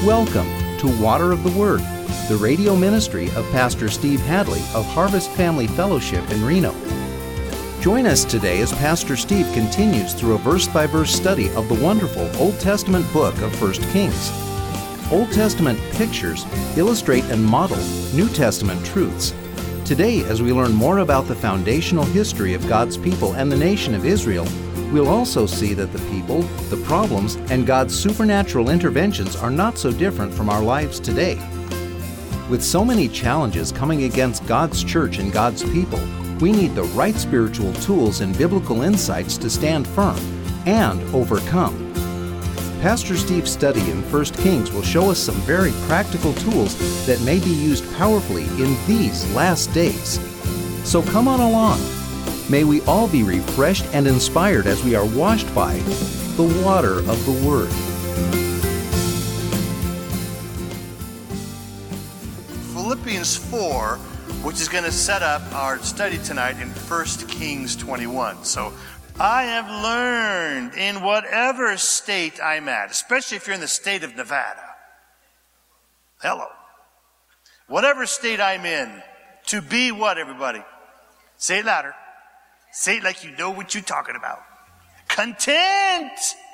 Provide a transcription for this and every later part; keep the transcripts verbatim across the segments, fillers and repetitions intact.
Welcome to Water of the Word, the radio ministry of Pastor Steve Hadley of Harvest Family Fellowship in Reno. Join us today as Pastor Steve continues through a verse-by-verse study of the wonderful Old Testament book of First Kings. Old Testament pictures illustrate and model New Testament truths. Today, as we learn more about the foundational history of God's people and the nation of Israel, we'll also see that the people, the problems, and God's supernatural interventions are not so different from our lives today. With so many challenges coming against God's church and God's people, we need the right spiritual tools and biblical insights to stand firm and overcome. Pastor Steve's study in First Kings will show us some very practical tools that may be used powerfully in these last days. So come on along. May we all be refreshed and inspired as we are washed by the water of the Word. Philippians four, which is going to set up our study tonight in First Kings twenty-one. So, I have learned in whatever state I'm at, especially if you're in the state of Nevada. Hello. Whatever state I'm in, to be what, everybody? Say it louder. Say it like you know what you're talking about. Content.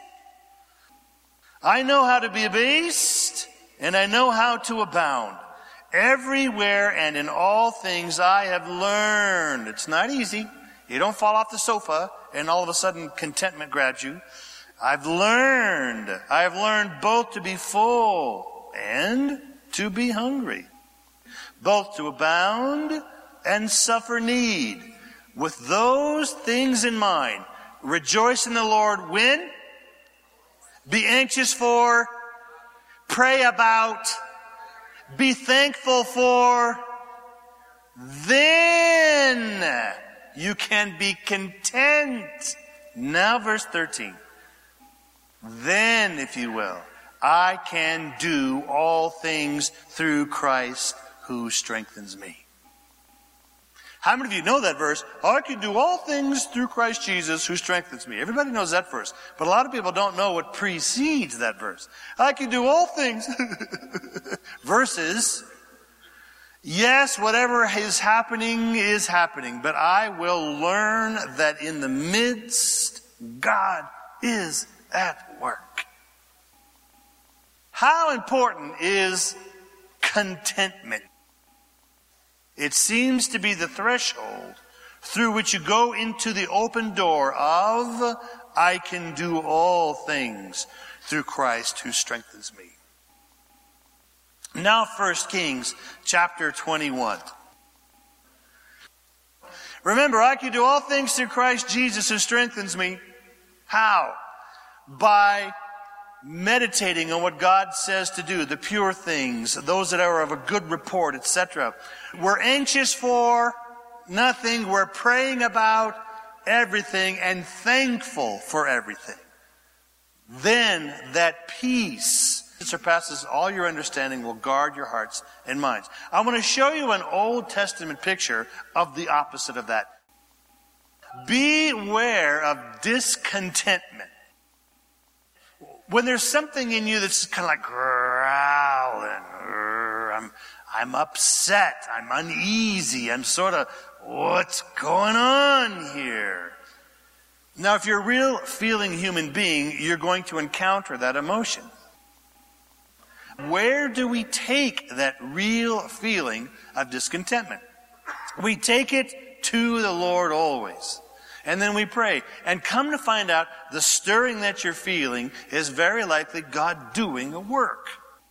I know how to be abased, and I know how to abound. Everywhere and in all things I have learned. It's not easy. You don't fall off the sofa and all of a sudden contentment grabs you. I've learned. I've learned both to be full and to be hungry. Both to abound and suffer need. With those things in mind, rejoice in the Lord when? Be anxious for, pray about, be thankful for, then you can be content. Now verse thirteen. Then, if you will, I can do all things through Christ who strengthens me. How many of you know that verse? I can do all things through Christ Jesus who strengthens me. Everybody knows that verse. But a lot of people don't know what precedes that verse. I can do all things. Verses, yes, whatever is happening is happening. But I will learn that in the midst, God is at work. How important is contentment? It seems to be the threshold through which you go into the open door of, I can do all things through Christ who strengthens me. Now First Kings chapter twenty-one. Remember, I can do all things through Christ Jesus who strengthens me. How? By meditating on what God says to do, the pure things, those that are of a good report, et cetera. We're anxious for nothing. We're praying about everything and thankful for everything. Then that peace that surpasses all your understanding will guard your hearts and minds. I want to show you an Old Testament picture of the opposite of that. Beware of discontentment. When there's something in you that's kind of like growling, I'm, I'm upset, I'm uneasy, I'm sort of, what's going on here? Now, if you're a real feeling human being, you're going to encounter that emotion. Where do we take that real feeling of discontentment? We take it to the Lord always. And then we pray. And come to find out, the stirring that you're feeling is very likely God doing a work.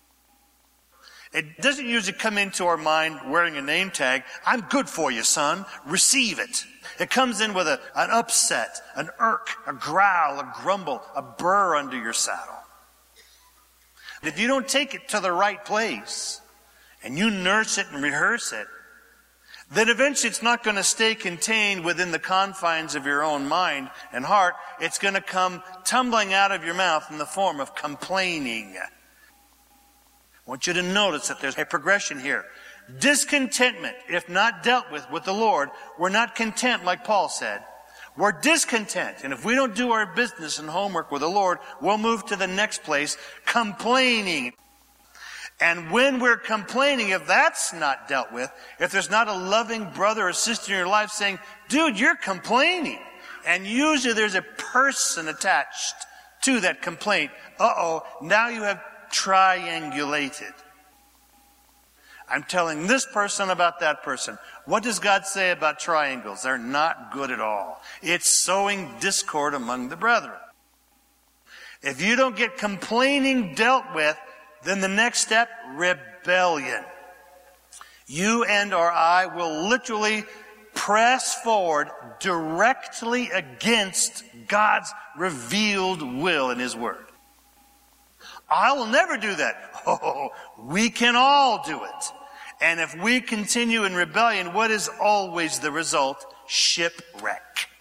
It doesn't usually come into our mind wearing a name tag. I'm good for you, son. Receive it. It comes in with a, an upset, an irk, a growl, a grumble, a burr under your saddle. If you don't take it to the right place, and you nurse it and rehearse it, then eventually it's not going to stay contained within the confines of your own mind and heart. It's going to come tumbling out of your mouth in the form of complaining. I want you to notice that there's a progression here. Discontentment, if not dealt with with the Lord, we're not content like Paul said. We're discontent. And if we don't do our business and homework with the Lord, we'll move to the next place, complaining. And when we're complaining, if that's not dealt with, if there's not a loving brother or sister in your life saying, dude, you're complaining, and usually there's a person attached to that complaint, uh-oh, now you have triangulated. I'm telling this person about that person. What does God say about triangles? They're not good at all. It's sowing discord among the brethren. If you don't get complaining dealt with, then the next step, rebellion. You and or I will literally press forward directly against God's revealed will in His Word. I will never do that. Oh, we can all do it. And if we continue in rebellion, what is always the result? Shipwreck.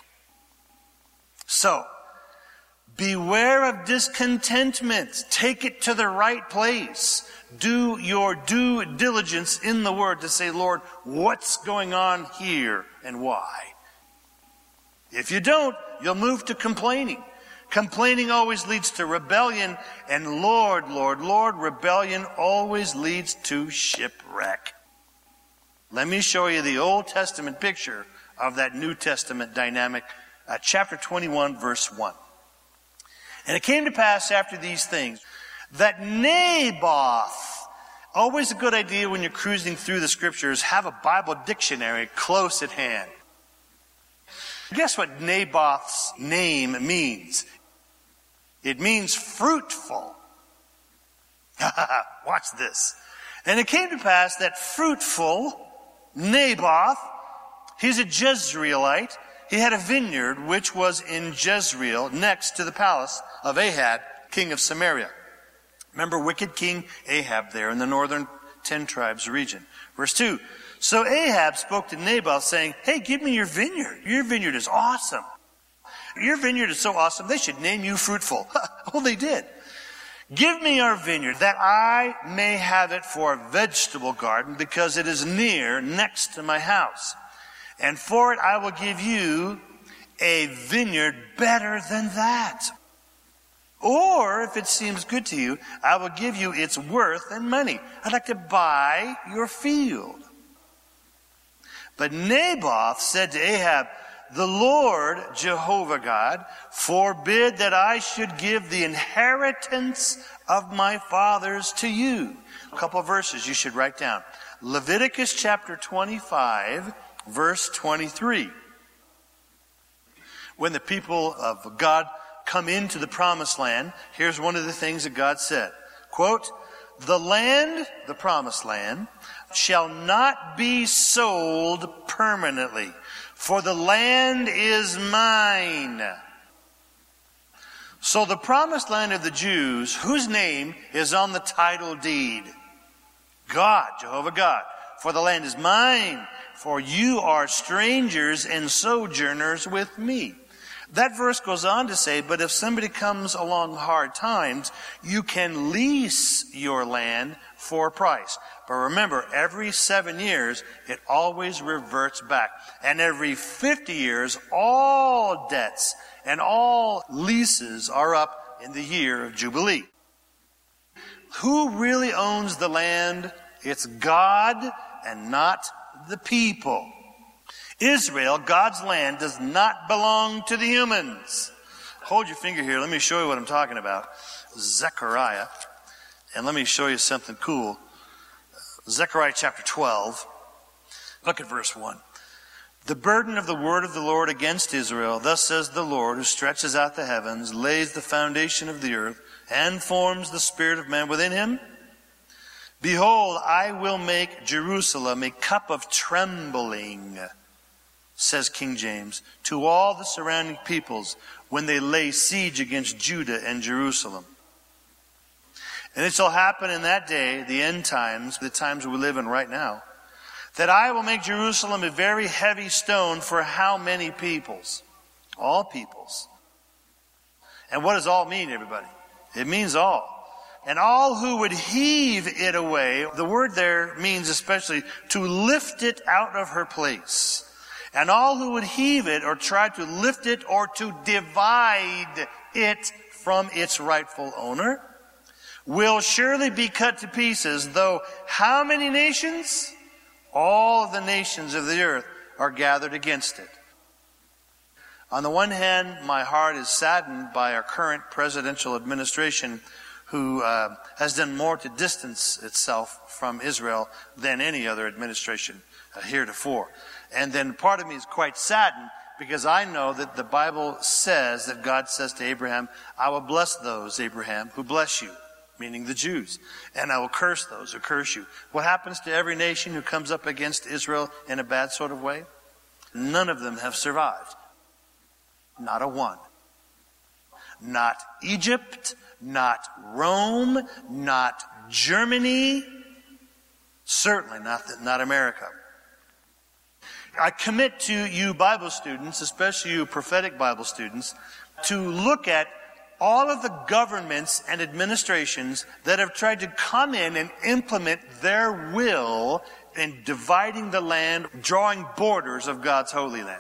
So, beware of discontentment. Take it to the right place. Do your due diligence in the Word to say, Lord, what's going on here and why? If you don't, you'll move to complaining. Complaining always leads to rebellion, and Lord, Lord, Lord, rebellion always leads to shipwreck. Let me show you the Old Testament picture of that New Testament dynamic, uh, chapter twenty-one, verse one. And it came to pass after these things that Naboth, always a good idea when you're cruising through the Scriptures, have a Bible dictionary close at hand. Guess what Naboth's name means? It means fruitful. Watch this. And it came to pass that fruitful Naboth, he's a Jezreelite. He had a vineyard which was in Jezreel next to the palace of Ahab, king of Samaria. Remember wicked King Ahab there in the northern ten tribes region. Verse two. So Ahab spoke to Naboth saying, hey, give me your vineyard. Your vineyard is awesome. Your vineyard is so awesome, they should name you Fruitful. Well, they did. Give me our vineyard that I may have it for a vegetable garden because it is near, next to my house. And for it I will give you a vineyard better than that. Or, if it seems good to you, I will give you its worth in money. I'd like to buy your field. But Naboth said to Ahab, the Lord, Jehovah God, forbid that I should give the inheritance of my fathers to you. A couple of verses you should write down. Leviticus chapter twenty-five, verse twenty-three. When the people of God come into the promised land, here's one of the things that God said. Quote, the land, the promised land, shall not be sold permanently, for the land is mine. So the promised land of the Jews, whose name is on the title deed, God, Jehovah God, for the land is mine, for you are strangers and sojourners with me. That verse goes on to say, but if somebody comes along hard times, you can lease your land for a price. But remember, every seven years, it always reverts back. And every fifty years, all debts and all leases are up in the year of Jubilee. Who really owns the land? It's God and not the people. Israel, God's land, does not belong to the humans. Hold your finger here. Let me show you what I'm talking about. Zechariah. And let me show you something cool. Zechariah chapter twelve. Look at verse one. The burden of the word of the Lord against Israel, thus says the Lord, who stretches out the heavens, lays the foundation of the earth, and forms the spirit of man within him. Behold, I will make Jerusalem a cup of trembling, says King James, to all the surrounding peoples when they lay siege against Judah and Jerusalem. And it shall happen in that day, the end times, the times we live in right now, that I will make Jerusalem a very heavy stone for how many peoples? All peoples. And what does all mean, everybody? It means all. And all who would heave it away, the word there means especially to lift it out of her place. And all who would heave it or try to lift it or to divide it from its rightful owner will surely be cut to pieces, though how many nations? All the nations of the earth are gathered against it. On the one hand, my heart is saddened by our current presidential administration, who uh, has done more to distance itself from Israel than any other administration uh, heretofore. And then part of me is quite saddened because I know that the Bible says that God says to Abraham, I will bless those, Abraham, who bless you, meaning the Jews, and I will curse those who curse you. What happens to every nation who comes up against Israel in a bad sort of way? None of them have survived. Not a one. Not Egypt, not Rome, not Germany, certainly not, not America. I commit to you Bible students, especially you prophetic Bible students, to look at all of the governments and administrations that have tried to come in and implement their will in dividing the land, drawing borders of God's holy land.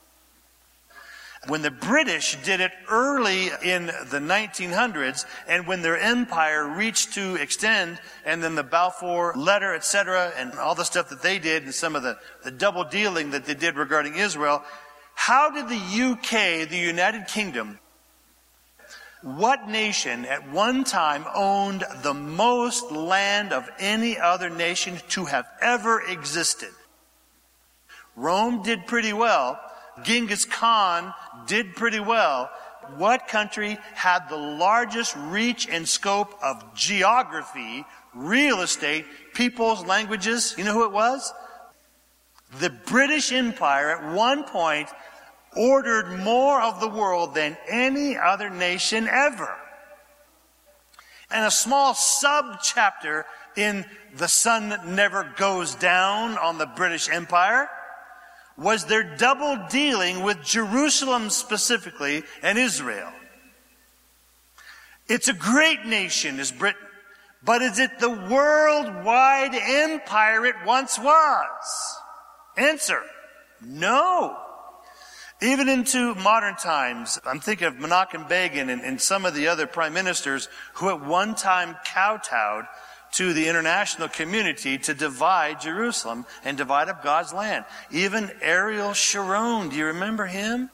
When the British did it early in the nineteen hundreds, and when their empire reached to extend, and then the Balfour Letter, et cetera, and all the stuff that they did, and some of the, the double dealing that they did regarding Israel, how did the U K, the United Kingdom, what nation at one time owned the most land of any other nation to have ever existed? Rome did pretty well. Genghis Khan did pretty well. What country had the largest reach and scope of geography, real estate, peoples, languages? You know who it was? The British Empire at one point ordered more of the world than any other nation ever. And a small sub-chapter in The Sun Never Goes Down on the British Empire was their double dealing with Jerusalem specifically and Israel. It's a great nation, is Britain, but is it the worldwide empire it once was? Answer, no. Even into modern times, I'm thinking of Menachem Begin and, and some of the other prime ministers who at one time kowtowed to the international community to divide Jerusalem and divide up God's land. Even Ariel Sharon, do you remember him?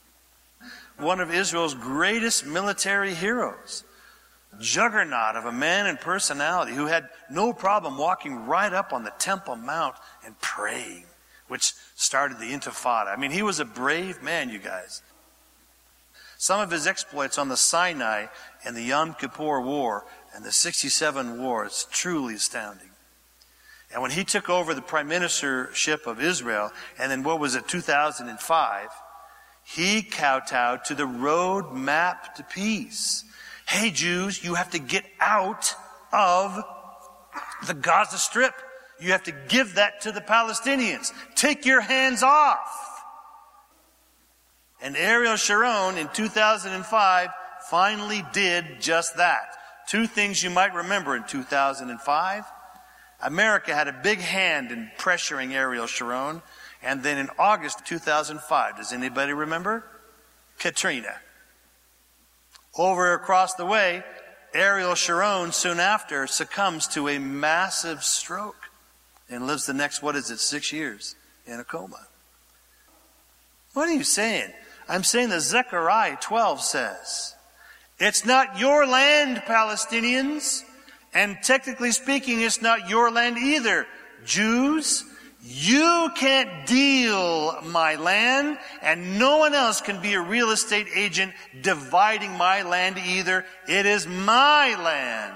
One of Israel's greatest military heroes. Juggernaut of a man and personality who had no problem walking right up on the Temple Mount and praying, which started the Intifada. I mean, he was a brave man, you guys. Some of his exploits on the Sinai and the Yom Kippur War and the sixty-seven War is truly astounding. And when he took over the prime ministership of Israel, and then what was it, two thousand five, he kowtowed to the road map to peace. Hey, Jews, you have to get out of the Gaza Strip. You have to give that to the Palestinians. Take your hands off. And Ariel Sharon in two thousand five finally did just that. Two things you might remember in two thousand five. America had a big hand in pressuring Ariel Sharon. And then in August two thousand five, does anybody remember? Katrina. Over across the way, Ariel Sharon soon after succumbs to a massive stroke and lives the next, what is it, six years in a coma. What are you saying? I'm saying that Zechariah twelve says, it's not your land, Palestinians. And technically speaking, it's not your land either, Jews. You can't deal my land, and no one else can be a real estate agent dividing my land either. It is my land.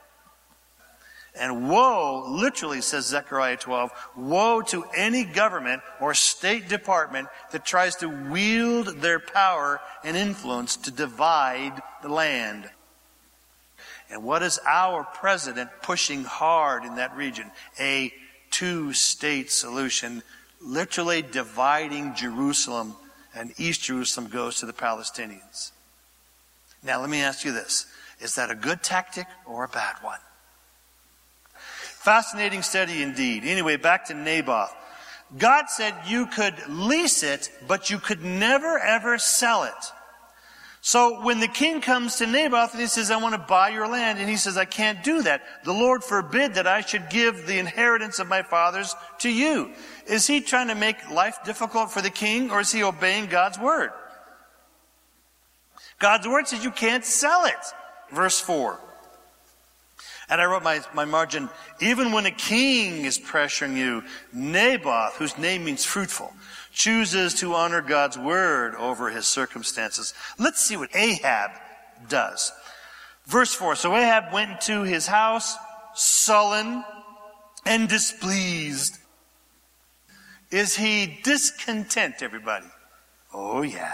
And woe, literally says Zechariah twelve, woe to any government or state department that tries to wield their power and influence to divide the land. And what is our president pushing hard in that region? A two-state solution, literally dividing Jerusalem, and East Jerusalem goes to the Palestinians. Now let me ask you this. Is that a good tactic or a bad one? Fascinating study indeed. Anyway, back to Naboth. God said you could lease it, but you could never ever sell it. So when the king comes to Naboth and he says, I want to buy your land, and he says, I can't do that. The Lord forbid that I should give the inheritance of my fathers to you. Is he trying to make life difficult for the king, or is he obeying God's word? God's word says you can't sell it. Verse four. And I wrote my, my margin, even when a king is pressuring you, Naboth, whose name means fruitful, chooses to honor God's word over his circumstances. Let's see what Ahab does. Verse four, so Ahab went into his house, sullen and displeased. Is he discontent, everybody? Oh, yeah.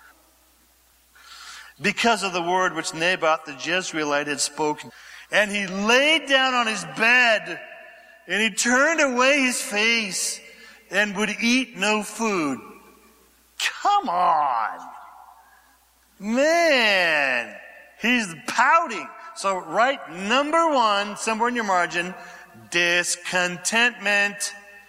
Because of the word which Naboth the Jezreelite had spoken. And he laid down on his bed, and he turned away his face, and would eat no food. Come on. Man, he's pouting. So write number one, somewhere in your margin, discontentment.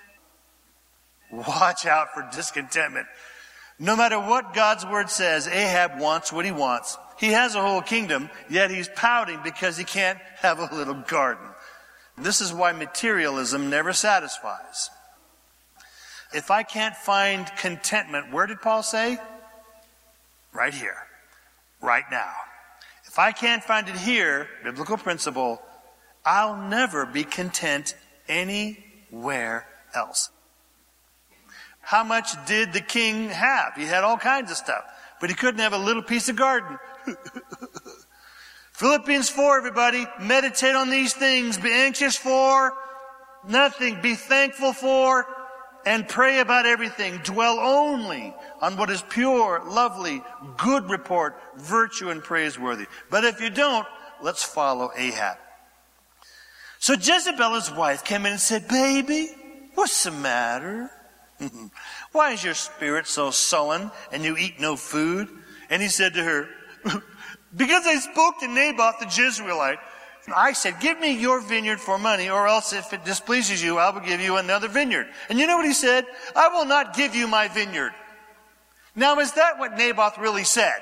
Watch out for discontentment. No matter what God's word says, Ahab wants what he wants. He has a whole kingdom, yet he's pouting because he can't have a little garden. This is why materialism never satisfies. If I can't find contentment, where did Paul say? Right here. Right now. If I can't find it here, biblical principle, I'll never be content anywhere else. How much did the king have? He had all kinds of stuff, but he couldn't have a little piece of garden. Philippians four, everybody, meditate on these things. Be anxious for nothing. Be thankful for and pray about everything. Dwell only on what is pure, lovely, good report, virtue, and praiseworthy. But if you don't, let's follow Ahab. So Jezebel, his wife, came in and said, baby, what's the matter? Why is your spirit so sullen and you eat no food? And he said to her, because I spoke to Naboth the Jezreelite, I said, give me your vineyard for money, or else if it displeases you, I will give you another vineyard. And you know what he said? I will not give you my vineyard. Now, is that what Naboth really said?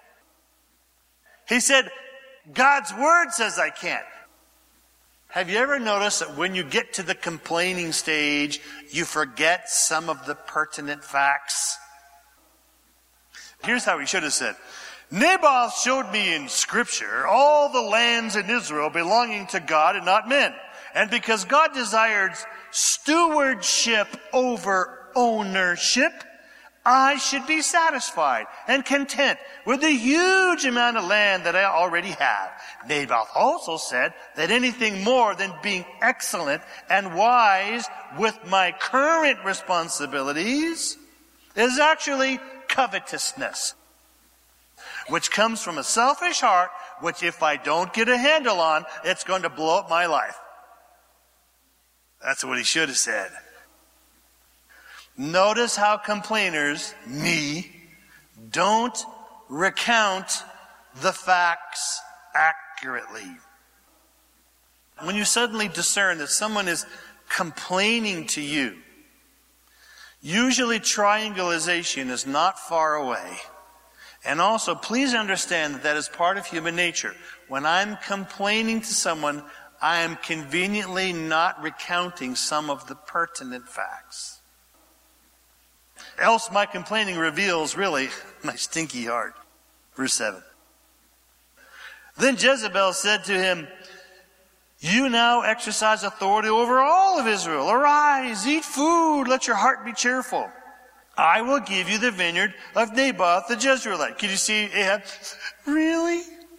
He said, God's word says I can't. Have you ever noticed that when you get to the complaining stage, you forget some of the pertinent facts? Here's how he should have said. Naboth showed me in Scripture all the lands in Israel belonging to God and not men. And because God desires stewardship over ownership, I should be satisfied and content with the huge amount of land that I already have. Naboth also said that anything more than being excellent and wise with my current responsibilities is actually covetousness, which comes from a selfish heart, which if I don't get a handle on, it's going to blow up my life. That's what he should have said. Notice how complainers, me, don't recount the facts accurately. When you suddenly discern that someone is complaining to you, usually triangulation is not far away. And also, please understand that that is part of human nature. When I'm complaining to someone, I am conveniently not recounting some of the pertinent facts. Else my complaining reveals, really, my stinky heart. Verse seven. Then Jezebel said to him, you now exercise authority over all of Israel. Arise, eat food, let your heart be cheerful. I will give you the vineyard of Naboth the Jezreelite. Can you see Ahab? Really?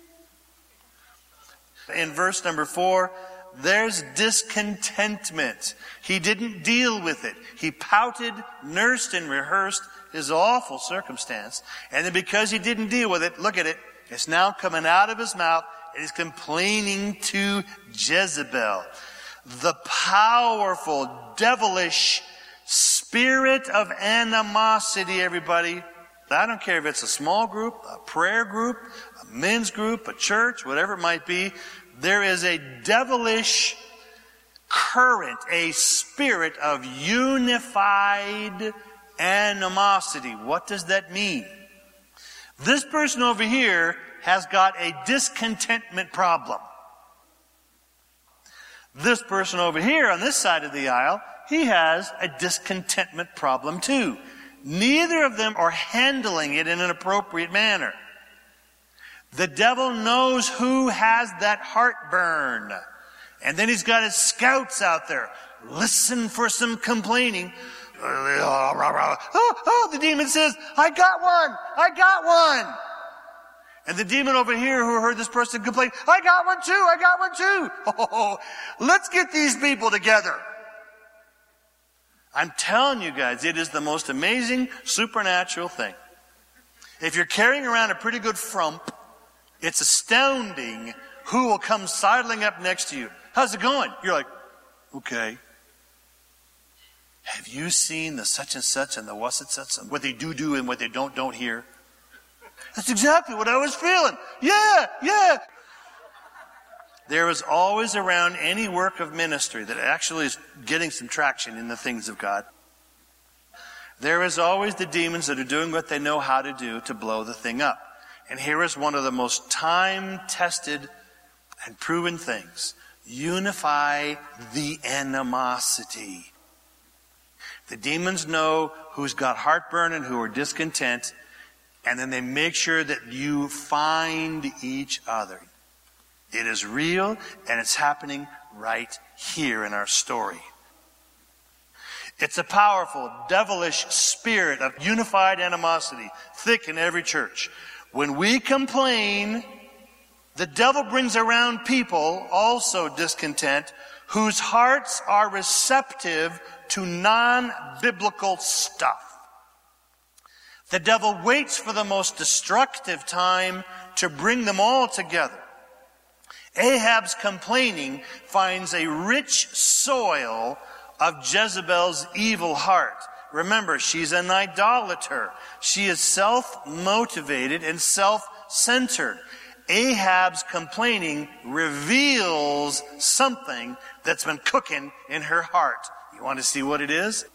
In verse number four, there's discontentment. He didn't deal with it. He pouted, nursed, and rehearsed his awful circumstance. And then because he didn't deal with it, look at it, it's now coming out of his mouth, and he's complaining to Jezebel. The powerful, devilish spirit of animosity, everybody. I don't care if it's a small group, a prayer group, a men's group, a church, whatever it might be. There is a devilish current, a spirit of unified animosity. What does that mean? This person over here has got a discontentment problem. This person over here on this side of the aisle, he has a discontentment problem too. Neither of them are handling it in an appropriate manner. The devil knows who has that heartburn. And then he's got his scouts out there. Listen for some complaining. Oh, oh, the demon says, I got one! I got one! And the demon over here who heard this person complain, I got one too! I got one too! Oh, let's get these people together. I'm telling you guys, it is the most amazing supernatural thing. If you're carrying around a pretty good frump, it's astounding who will come sidling up next to you. How's it going? You're like, okay. Have you seen the such and such and the what's it such and what they do do and what they don't don't hear? That's exactly what I was feeling. Yeah, yeah. There is always around any work of ministry that actually is getting some traction in the things of God. There is always the demons that are doing what they know how to do to blow the thing up. And here is one of the most time-tested and proven things. Unify the animosity. The demons know who's got heartburn and who are discontent, and then they make sure that you find each other. It is real, and it's happening right here in our story. It's a powerful, devilish spirit of unified animosity, thick in every church. When we complain, the devil brings around people, also discontent, whose hearts are receptive to non-biblical stuff. The devil waits for the most destructive time to bring them all together. Ahab's complaining finds a rich soil of Jezebel's evil heart. Remember, she's an idolater. She is self-motivated and self-centered. Ahab's complaining reveals something that's been cooking in her heart. You want to see what it is?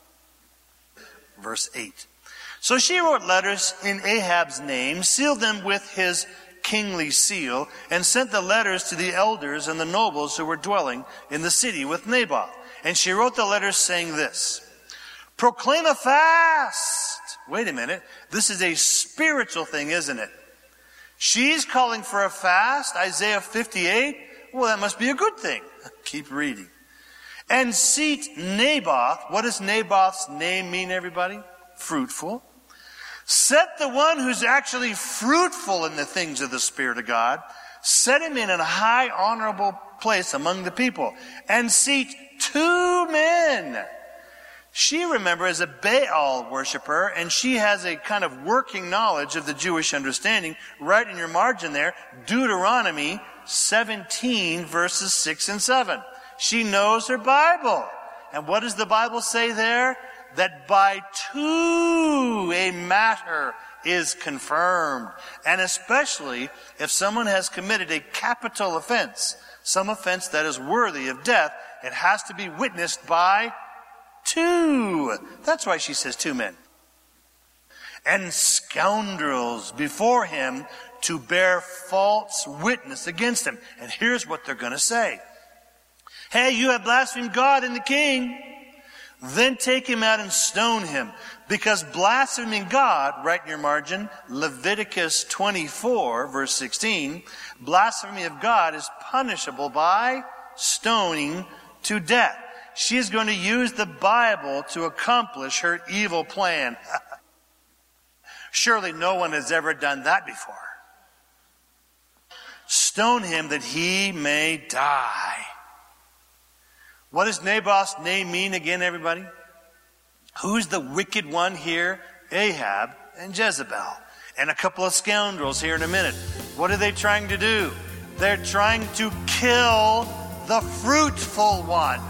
Verse eight. So she wrote letters in Ahab's name, sealed them with his kingly seal, and sent the letters to the elders and the nobles who were dwelling in the city with Naboth. And she wrote the letters saying this, proclaim a fast. Wait a minute. This is a spiritual thing, isn't it? She's calling for a fast, Isaiah fifty-eight. Well, that must be a good thing. Keep reading. And seat Naboth. What does Naboth's name mean, everybody? Fruitful. Set the one who's actually fruitful in the things of the Spirit of God. Set him in a high, honorable place among the people. And seat two men. She, remember, is a Baal worshiper, and she has a kind of working knowledge of the Jewish understanding. Right in your margin there, Deuteronomy seventeen, verses six and seven. She knows her Bible. And what does the Bible say there? That by two a matter is confirmed. And especially if someone has committed a capital offense, some offense that is worthy of death, it has to be witnessed by two. That's why she says two men. And scoundrels before him to bear false witness against him. And here's what they're going to say. Hey, you have blasphemed God and the king. Then take him out and stone him. Because blaspheming God, right in your margin, Leviticus twenty-four, verse sixteen, blasphemy of God is punishable by stoning to death. She is going to use the Bible to accomplish her evil plan. Surely no one has ever done that before. Stone him that he may die. What does Naboth's name mean again, everybody? Who's the wicked one here? Ahab and Jezebel. And a couple of scoundrels here in a minute. What are they trying to do? They're trying to kill the fruitful one.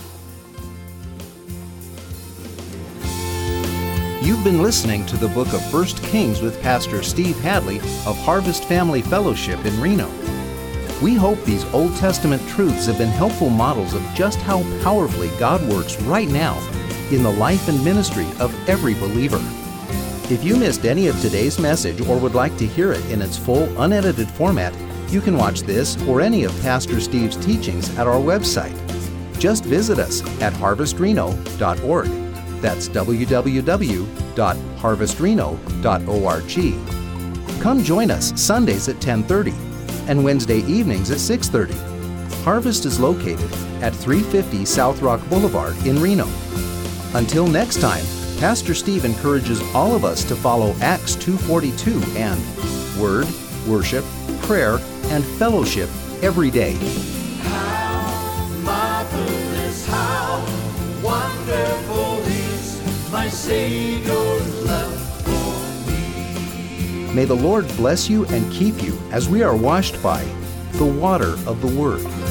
You've been listening to the book of First Kings with Pastor Steve Hadley of Harvest Family Fellowship in Reno. We hope these Old Testament truths have been helpful models of just how powerfully God works right now in the life and ministry of every believer. If you missed any of today's message or would like to hear it in its full, unedited format, you can watch this or any of Pastor Steve's teachings at our website. Just visit us at harvest reno dot org. That's w w w dot harvest reno dot org. Come join us Sundays at ten thirty and Wednesday evenings at six thirty. Harvest is located at three fifty South Rock Boulevard in Reno. Until next time, Pastor Steve encourages all of us to follow Acts two forty-two and Word, Worship, Prayer, and Fellowship every day. How marvelous, how wonderful is my Savior's love for me. May the Lord bless you and keep you as we are washed by the water of the Word.